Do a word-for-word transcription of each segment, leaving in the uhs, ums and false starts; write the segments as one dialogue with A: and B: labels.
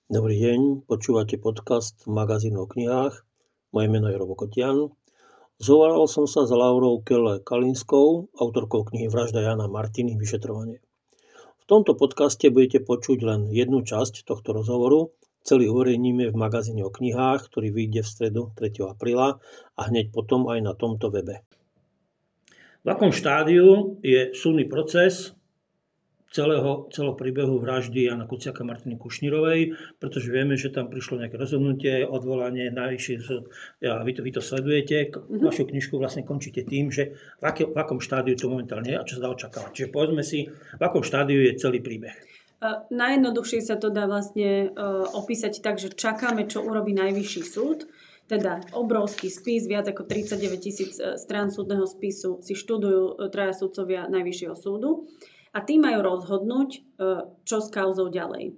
A: Dobrý deň, počúvate podcast magazínu o knihách. Moje meno je Robo Kotian. Zhováral som sa s Laurou Kelle Kalinskou, autorkou knihy Vražda Jána Martiny, vyšetrovanie. V tomto podcaste budete počuť len jednu časť tohto rozhovoru. Celý uverejníme v magazíne o knihách, ktorý vyjde v stredu tretieho apríla a hneď potom aj na tomto webe. V akom štádiu je súdny proces celého, celého príbehu vraždy Jána Kuciaka a Martiny Kušnírovej, pretože vieme, že tam prišlo nejaké rozhodnutie, odvolanie, najvyšší súd. Ja, vy, to, vy to sledujete, mm-hmm. Vašu knižku vlastne končíte tým, že v, aké, v akom štádiu to momentálne je a čo sa dá očakávať. Čiže povedzme si, v akom štádiu je celý príbeh.
B: Najjednoduchšie sa to dá vlastne uh, opísať tak, že čakáme, čo urobí najvyšší súd. Teda obrovský spis, viac ako tridsaťdeväť tisíc strán súdneho spisu si študujú traja sudcovia Najvyššieho súdu. A tí majú rozhodnúť, čo s kauzou ďalej.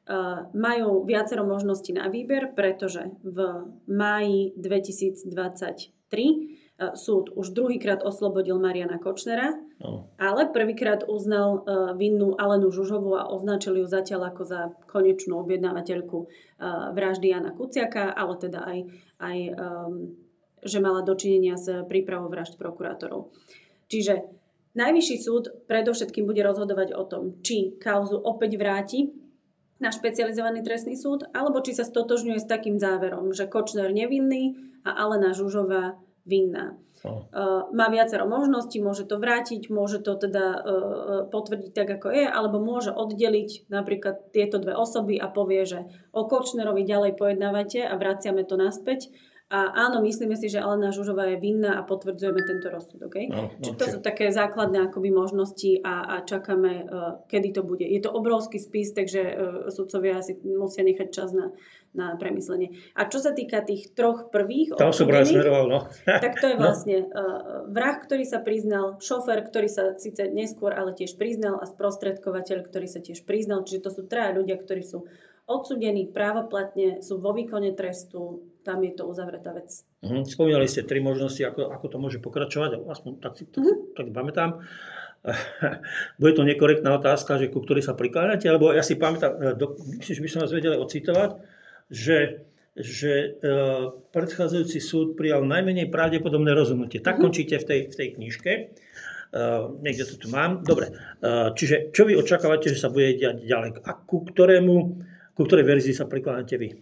B: Majú viacero možností na výber, pretože v máji dvetisícdvadsaťtri súd už druhýkrát oslobodil Mariana Kočnera, no. ale prvýkrát uznal vinnú Alenu Žužovú a označil ju zatiaľ ako za konečnú objednávateľku vraždy Jána Kuciaka, ale teda aj, aj že mala dočinenia s prípravou vražd prokurátorov. Čiže Najvyšší súd predovšetkým bude rozhodovať o tom, či kauzu opäť vráti na špecializovaný trestný súd, alebo či sa stotožňuje s takým záverom, že Kočner nevinný a Alena Žužová vinná. Oh. Má viacero možností, môže to vrátiť, môže to teda potvrdiť tak, ako je, alebo môže oddeliť napríklad tieto dve osoby a povie, že o Kočnerovi ďalej pojednávate a vraciame to naspäť. A áno, myslíme si, že Alena Žužová je vinná a potvrdzujeme tento rozsudok. Okay? No, no, Čiže to či... sú také základné akoby možnosti a, a čakáme, uh, kedy to bude. Je to obrovský spis, takže uh, sudcovia si musia nechať čas na, na premyslenie. A čo sa týka tých troch prvých
A: odsúdených,
B: no. tak to je vlastne uh, vrah, ktorý sa priznal, šofér, ktorý sa síce neskôr, ale tiež priznal a sprostredkovateľ, ktorý sa tiež priznal. Čiže to sú traja ľudia, ktorí sú odsúdení právoplatne, sú vo výkone trestu, tam je to uzavretá vec.
A: Uh-huh. Spomínali ste tri možnosti, ako, ako to môže pokračovať, aspoň tak si to uh-huh. tak pamätám. Bude to nekorektná otázka, že ku ktorej sa prikláňate, lebo ja si pamätám, do, myslím, že by som vás vedel ocitovať, že, že uh, predchádzajúci súd prijal najmenej pravdepodobné rozhodnutie. Tak uh-huh. končíte v tej, v tej knižke. Uh, niekde to tu mám. Dobre. Uh, čiže čo vy očakávate, že sa bude diať ďalej? A ku ktorému, ku ktorej verzii sa prikláňate vy?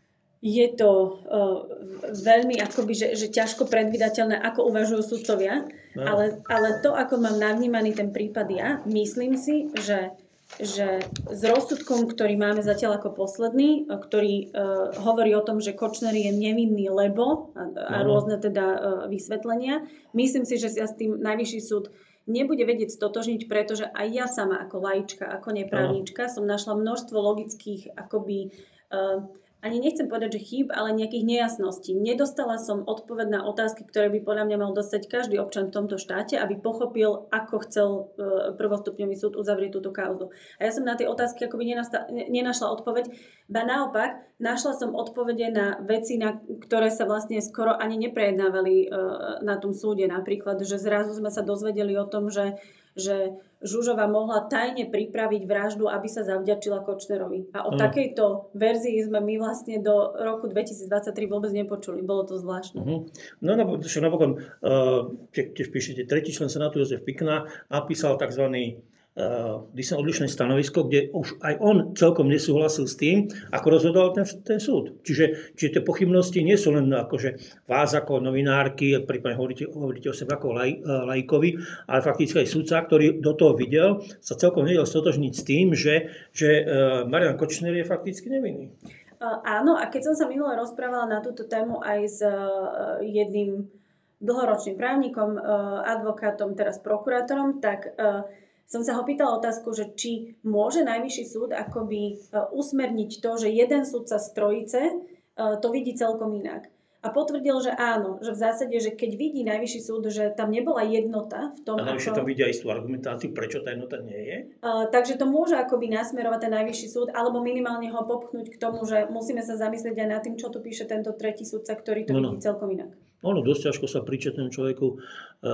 B: Je to uh, veľmi akoby, že, že ťažko predvídateľné, ako uvažujú sudcovia, no. ale, ale to, ako mám navnímaný ten prípad ja, myslím si, že, že s rozsudkom, ktorý máme zatiaľ ako posledný, ktorý uh, hovorí o tom, že Kočner je nevinný, lebo a, a no. rôzne teda uh, vysvetlenia, myslím si, že sa s tým Najvyšší súd nebude vedieť stotožniť, pretože aj ja sama ako laička, ako neprávnička no. som našla množstvo logických akoby uh, ani nechcem povedať, že chýb, ale nejakých nejasností. Nedostala som odpoveď na otázky, ktoré by podľa mňa mal dostať každý občan v tomto štáte, aby pochopil, ako chcel prvostupňový súd uzavrieť túto kauzu. A ja som na tie otázky akoby nenasta- nenašla odpoveď, ba naopak, našla som odpovede na veci, na ktoré sa vlastne skoro ani neprejednávali na tom súde. Napríklad, že zrazu sme sa dozvedeli o tom, že že Žužová mohla tajne pripraviť vraždu, aby sa zavďačila Kočnerovi. A o uh-huh. takejto verzii sme my vlastne do roku dvetisícdvadsaťtri vôbec nepočuli. Bolo to zvláštne. Uh-huh.
A: No napokon, uh, tiež píšete, tretí člen Senátu Jozef Pikna napísal tzv. Uh, odlišné stanovisko, kde už aj on celkom nesúhlasil s tým, ako rozhodoval ten, ten súd. Čiže, čiže tie pochybnosti nie sú len akože vás ako novinárky, prípadne hovoríte, hovoríte o sebe ako laj, laikovi, ale fakticky aj sudca, ktorý do toho videl, sa celkom nevedel stotožniť s tým, že, že uh, Marian Kočner je fakticky nevinný.
B: Uh, áno, a keď som sa minule rozprávala na túto tému aj s uh, jedným dlhoročným právnikom, uh, advokátom, teraz prokurátorom, tak uh, som sa ho pýtala otázku, že či môže Najvyšší súd akoby usmerniť to, že jeden sudca z trojice to vidí celkom inak. A potvrdil, že áno, že v zásade, že keď vidí Najvyšší súd, že tam nebola jednota v tom,
A: a Najvyšší ako... tam vidia istú argumentáciu, prečo tá jednota nie je?
B: Uh, takže to môže akoby nasmerovať ten Najvyšší súd, alebo minimálne ho popchnúť k tomu, že musíme sa zamyslieť aj nad tým, čo tu píše tento tretí sudca, ktorý to no, vidí no. celkom inak.
A: Ono dosť ťažko sa príčetnému človeku uh,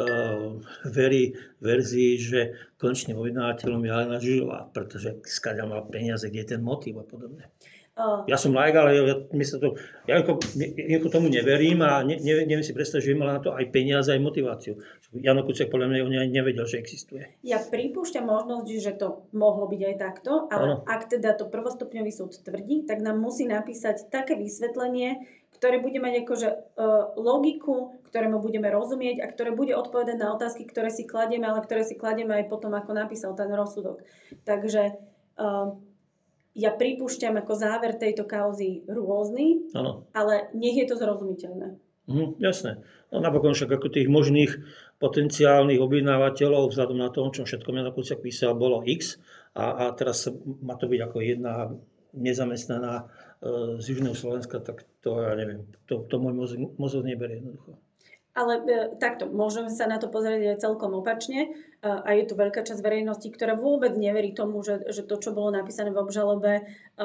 A: verí verzii, že konečným objednávateľom je Alena Žužová, pretože skáďa má peniaze, kde je ten motív a podobne.
B: Uh,
A: Ja som laik, ale ja, my sa to, ja ako, ako tomu neverím a ne, ne, neviem si predstaviť, že by mala na to aj peniaze, aj motiváciu. Jano Kuciak podľa mňa on ani nevedel, že existuje.
B: Ja pripúšťam možnosť, že to mohlo byť aj takto, ale
A: Áno.
B: ak teda to prvostupňový súd tvrdí, tak nám musí napísať také vysvetlenie, ktoré bude mať akože uh, logiku, ktorému budeme rozumieť a ktoré bude odpovedať na otázky, ktoré si kladieme, ale ktoré si kladieme aj potom, ako napísal ten rozsudok. Takže uh, ja pripúšťam ako záver tejto kauzy rôzny,
A: Áno.
B: ale nech je to zrozumiteľné.
A: Mhm, jasné. No napokon však ako tých možných potenciálnych objednávateľov vzhľadom na to, o čom všetko Jano Kuciak písal, bolo X a, a teraz má to byť ako jedna nezamestnaná e, z Južného Slovenska, tak to ja neviem, to, to môj mozog, mozog neberie jednoducho.
B: Ale e, takto, môžeme sa na to pozrieť aj celkom opačne. E, a je tu veľká časť verejnosti, ktorá vôbec neverí tomu, že, že to, čo bolo napísané v obžalobe, e,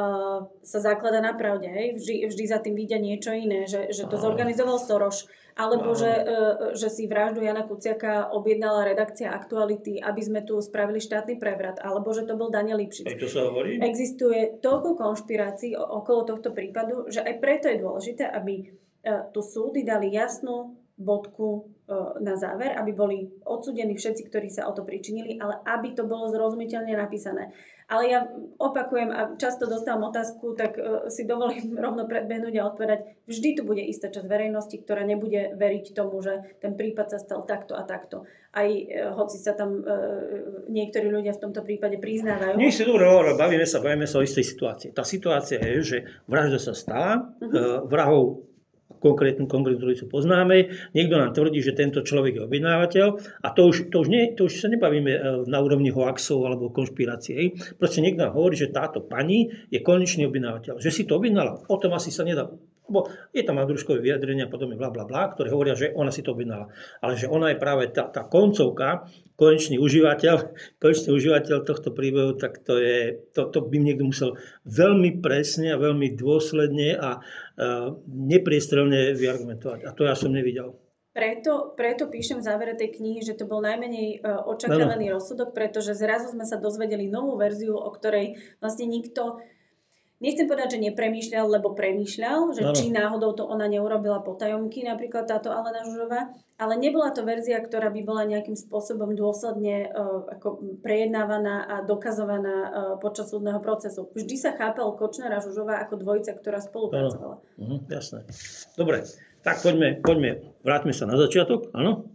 B: sa zaklada na pravde. Hej? Vždy, vždy za tým vidia niečo iné, že, že to zorganizoval Soros, alebo že, e, že si vraždu Jana Kuciaka objednala redakcia Aktuality, aby sme tu spravili štátny prevrat, alebo že to bol Daniel Lipšic.
A: Aj to sa hovorí?
B: Existuje toľko konšpirácií okolo tohto prípadu, že aj preto je dôležité, aby e, tu súdy dali jasnú bodku na záver, aby boli odsúdení všetci, ktorí sa o to pričinili, ale aby to bolo zrozumiteľne napísané. Ale ja opakujem a často dostávam otázku, tak si dovolím rovno predbehnúť a odpovedať, vždy tu bude istá časť verejnosti, ktorá nebude veriť tomu, že ten prípad sa stal takto a takto. Aj hoci sa tam niektorí ľudia v tomto prípade priznávajú.
A: Nie si dobre hovoril, bavíme sa, bavíme sa o istej situácii. Tá situácia je, že vražda sa stala, uh-huh. vrahov konkrétnu konkrétnu trojicu poznáme, niekto nám tvrdí, že tento človek je objednávateľ a to už, to už, nie, to už sa nebavíme na úrovni hoaxov alebo konšpirácie. Proste niekto nám hovorí, že táto pani je konečný objednávateľ. Že si to objednala, o tom asi sa nedá. Lebo je tam Andruškové vyjadrenia a potom je bla bla bla, ktoré hovoria, že ona si to objednala. Ale že ona je práve tá, tá koncovka, konečný užívateľ, konečný užívateľ tohto príbehu, tak to je, to, to by niekto musel veľmi presne a veľmi dôsledne a uh, nepriestrelne vyargumentovať. A to ja som nevidel.
B: Preto, preto píšem v závere tej knihy, že to bol najmenej uh, očakávaný no. rozsudok, pretože zrazu sme sa dozvedeli novú verziu, o ktorej vlastne nikto, nechcem povedať, že nepremýšľal, lebo premýšľal, že ano. Či náhodou to ona neurobila potajomky, napríklad táto Alena Žužová, ale nebola to verzia, ktorá by bola nejakým spôsobom dôsledne uh, ako prejednávaná a dokazovaná uh, počas súdneho procesu. Vždy sa chápal Kočner a Žužová ako dvojica, ktorá spolupracovala.
A: Uh-huh, jasné. Dobre, tak poďme, poďme, vráťme sa na začiatok, áno.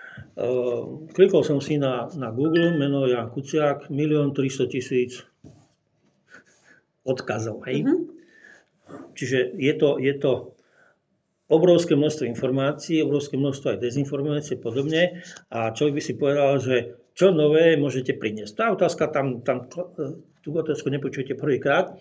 A: Uh, klikol som si na, na Google, meno Jan Kuciak, milión tristotisíc odkazov, hej. Uh-huh. Čiže je to, je to obrovské množstvo informácií, obrovské množstvo aj dezinformácií a podobne. A človek by si povedal, že čo nové môžete priniesť. Tá otázka tam, tam tú otázku nepočujete prvýkrát.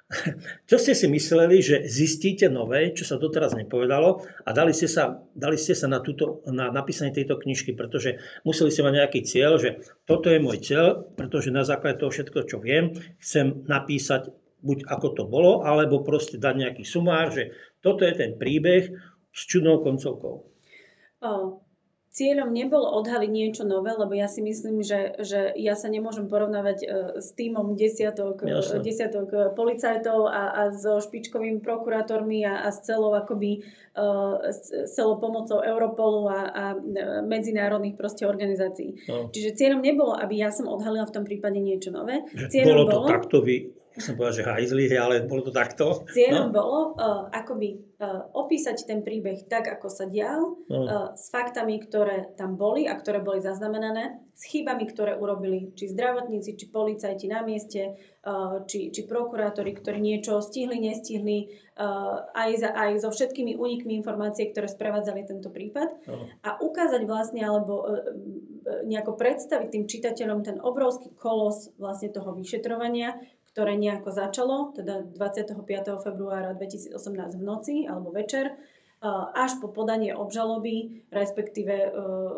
A: Čo ste si mysleli, že zistíte nové, čo sa doteraz nepovedalo a dali ste sa, dali ste sa na, túto, na napísanie tejto knižky, pretože museli ste mať nejaký cieľ, že toto je môj cieľ, pretože na základe toho všetko, čo viem, chcem napísať buď ako to bolo, alebo proste dať nejaký sumár, že toto je ten príbeh s čudnou koncovkou.
B: O, cieľom nebolo odhaliť niečo nové, lebo ja si myslím, že, že ja sa nemôžem porovnávať e, s tímom desiatok, desiatok policajtov a, a so špičkovými prokurátormi a, a s celou akoby e, s celou pomocou Europolu a, a medzinárodných proste organizácií. No. Čiže cieľom nebolo, aby ja som odhalila v tom prípade niečo nové. Cieľom
A: bolo to bolo, takto vy... Som povedal, že hajzli, ale bolo to takto.
B: Cieľom no? bolo uh, akoby uh, opísať ten príbeh tak, ako sa dial, no. uh, s faktami, ktoré tam boli a ktoré boli zaznamenané, s chybami, ktoré urobili či zdravotníci, či policajti na mieste, uh, či, či prokurátori, ktorí niečo stihli, nestihli, uh, aj, za, aj so všetkými únikmi informácií, ktoré sprevádzali tento prípad. No. A ukázať vlastne, alebo uh, nejako predstaviť tým čitateľom ten obrovský kolos vlastne toho vyšetrovania, ktoré nejako začalo, teda dvadsiateho piateho februára dvetisícosemnásť v noci alebo večer, až po podanie obžaloby, respektíve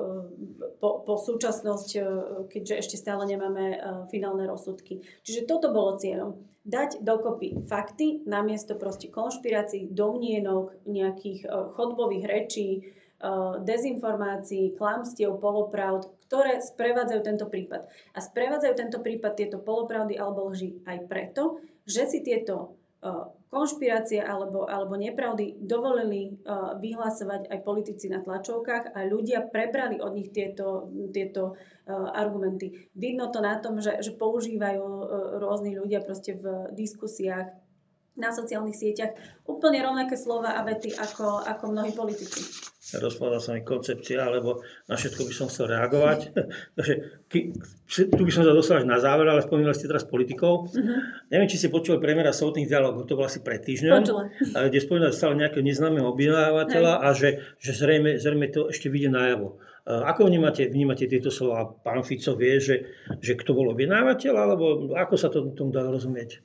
B: po, po súčasnosť, keďže ešte stále nemáme finálne rozsudky. Čiže toto bolo cieľom. Dať dokopy fakty namiesto proste konšpirácií, domnienok, nejakých chodbových rečí, dezinformácií, klamstiev, polopravd, ktoré sprevádzajú tento prípad. A sprevádzajú tento prípad tieto polopravdy alebo lži aj preto, že si tieto uh, konšpirácie alebo, alebo nepravdy dovolili uh, vyhlasovať aj politici na tlačovkách a ľudia prebrali od nich tieto, tieto uh, argumenty. Vidno to na tom, že, že používajú uh, rôzni ľudia proste v diskusiách na sociálnych sieťach úplne rovnaké slova a vety ako, ako mnohí politici.
A: Rozpadla sa mi koncepcia, lebo na všetko by som chcel reagovať. Takže tu by som sa dostal až na záver, ale spomínali ste teraz politikov. Uh-huh. Neviem, či ste počuli premiéra Sobotných dialógov, to bol asi pred týždňom, kde spomínali stále nejakého neznámeho objednávateľa a že, že zrejme, zrejme to ešte vyjde najavo. Ako vnímate, vnímate tieto slova? Pán Fico vie, že, že kto bol objednávateľ, alebo ako sa to tomu dá rozumieť?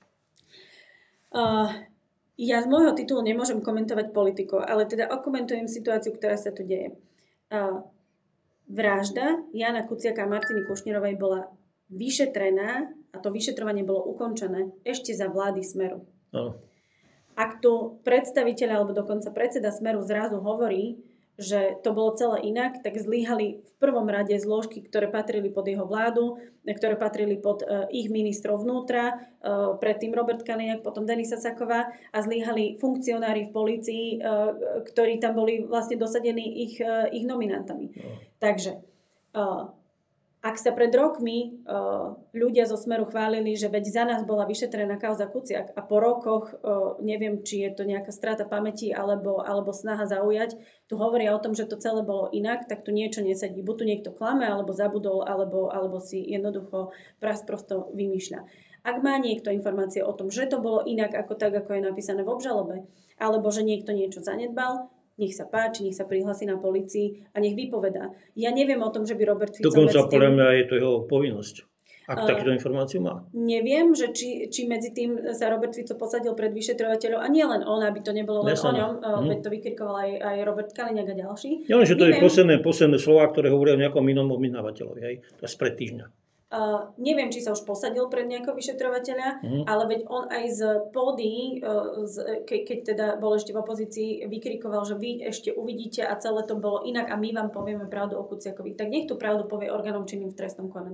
B: Uh, ja z môjho titulu nemôžem komentovať politikov, ale teda okomentujem situáciu, ktorá sa tu deje. Uh, vražda Jána Kuciaka a Martiny Kušnírovej bola vyšetrená a to vyšetrovanie bolo ukončené ešte za vlády Smeru.
A: No.
B: Ak tu predstaviteľ alebo dokonca predseda Smeru zrazu hovorí, že to bolo celé inak, tak zlyhali v prvom rade zložky, ktoré patrili pod jeho vládu, ktoré patrili pod uh, ich ministrov vnútra, uh, predtým Robert Kaliňák, potom Denisa Saková a zlyhali funkcionári v polícii, uh, ktorí tam boli vlastne dosadení ich, uh, ich nominantami. No. Takže uh, ak sa pred rokmi uh, ľudia zo Smeru chválili, že veď za nás bola vyšetrená kauza Kuciak a po rokoch, uh, neviem, či je to nejaká strata pamäti alebo, alebo snaha zaujať, tu hovoria o tom, že to celé bolo inak, tak tu niečo nesedí. Buď tu niekto klame, alebo zabudol, alebo, alebo si jednoducho prasprosto vymýšľa. Ak má niekto informácie o tom, že to bolo inak ako tak, ako je napísané v obžalobe, alebo že niekto niečo zanedbal, nech sa páči, nech sa prihlási na polícii a nech vypovedá. Ja neviem o tom, že by Robert Fico...
A: Dokonca podľa mňa je to jeho povinnosť. Ak uh, takúto informáciu má.
B: Neviem, že či, či medzi tým sa Robert Fico posadil pred vyšetrovateľov a nie len on, aby to nebolo len o ňom, uh, mm. veď to vykrikoval aj, aj Robert Kaliňák a ďalší.
A: Ja len, že to neviem, je posledné, posledné slova, ktoré hovoria o nejakom inom objednávateľovi, hej? To je spred týždňa.
B: Uh, neviem, či sa už posadil pred nejakého vyšetrovateľa, mm. ale veď on aj z pódy, uh, z, ke, keď teda bol ešte v opozícii, vykrikoval, že vy ešte uvidíte a celé to bolo inak a my vám povieme pravdu o Kuciakovi. Tak nech tú pravdu povie orgánom činným v trestnom konaní.